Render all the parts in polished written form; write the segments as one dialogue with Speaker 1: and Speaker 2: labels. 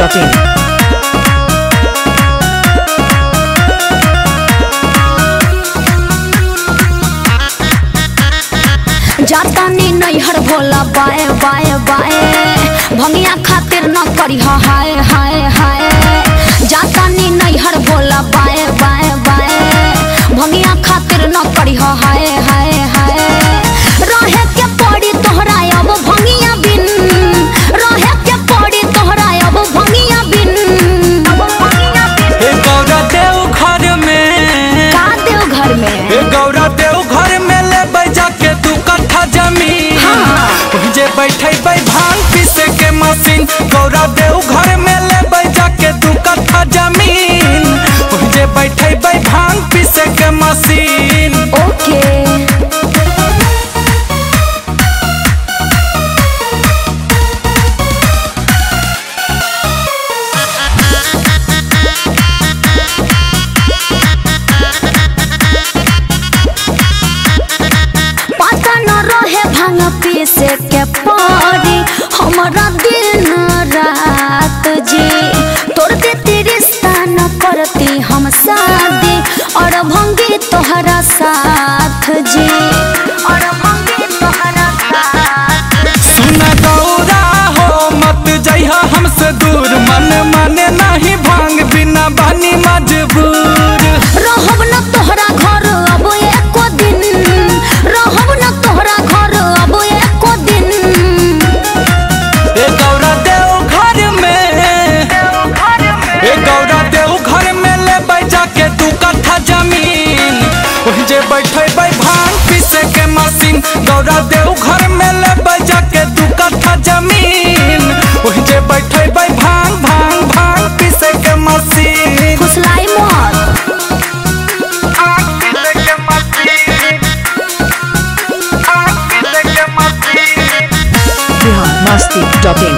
Speaker 1: masti.in.
Speaker 2: जातानी नैहर भोला बाए बाए बाए भंगिया खातिर न करी हाय हाय हाय। जातानी नैहर भोला बाए बाए बाए भंगिया खातिर न करी हाय हाय हाय। रहे के पड़ी तोहरा अब भंगिया बिन, रहे के पड़ी तोहरा अब भंगिया बिन।
Speaker 3: हे गौरा देव घर में,
Speaker 2: का देव घर में?
Speaker 3: हे गौरा देव घर में ले बैजा के 2 कट्ठा जमीन। हाँ। जे बैठे भांग पीसे के मशीन। गौरा देव घर में ले बैजा के 2 कट्ठा जमीन। जे बैठे भांग पीसे के मशीन।
Speaker 2: ओके भांग पीसे के पड़ी हमारा दिन रात जी। तोड़ देती रिश्ता न करती हम शादी और भंगी तोहरा साथ जी, और भंगी तोहरा साथ।
Speaker 3: सुन गौरा हो मत जइहा हमसे दूर, मन माने नहीं भांग बिना बानी मजबूर।
Speaker 2: रहब न तोहरा घर अब एको दिन, रहब न तोहरा घर अब एको दिन।
Speaker 3: ए गौरा देव घर में, ए गौरा देव घर में ले बैजा के 2 कट्ठा जमीन। वही जे बैठे भांग पीसे के मशीन। गौरा देव घर में ले बैजा के 2 कट्ठा जमीन। वही जे बैठे भांग भांग भांग पीसे के मशीन।
Speaker 2: फुसलाई मत
Speaker 1: Bihar masti.in.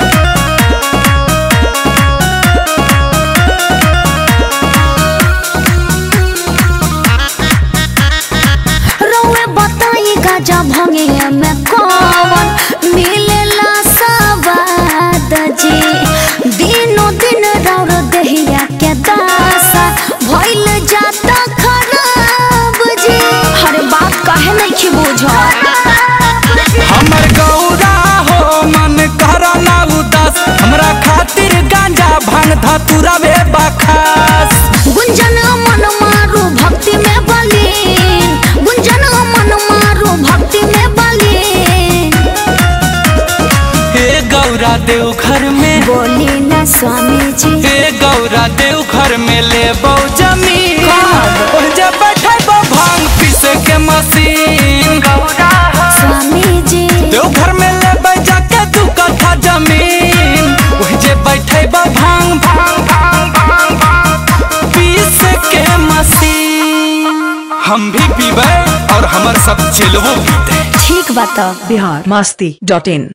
Speaker 2: रउए बताई गाजा भंगे में कौन मिलेला सवाद जी। दिनों दिन रौर दहिया के दासा भइल जाता खराब जी। हर बात काहे नहीं बुझत?
Speaker 3: हमर गौरा हो मन करा ना उदास। हमरा खातिर गांजा भांग धतूरा बे बखास।
Speaker 2: गुंजन मन मारू भक्ति में बलीन, गुंजन मन मारू भक्ति में बलीन।
Speaker 3: हे गौरा देव घर में,
Speaker 2: बोली ना स्वामी जी।
Speaker 3: हे गौरा देव घर में ले बौ जमीन। और जब बैठे भांग पीसे के मशीन।
Speaker 2: स्वामी जी
Speaker 3: देव घर में ले बैजा के 2 कट्ठा जमीन। वही जे बैठे भांग भांग भांग भांग भांग पीसे के मशीन। हम भी पीबे और हमर सब चिलवो पीते।
Speaker 2: ठीक बात।
Speaker 1: Bihar masti.in.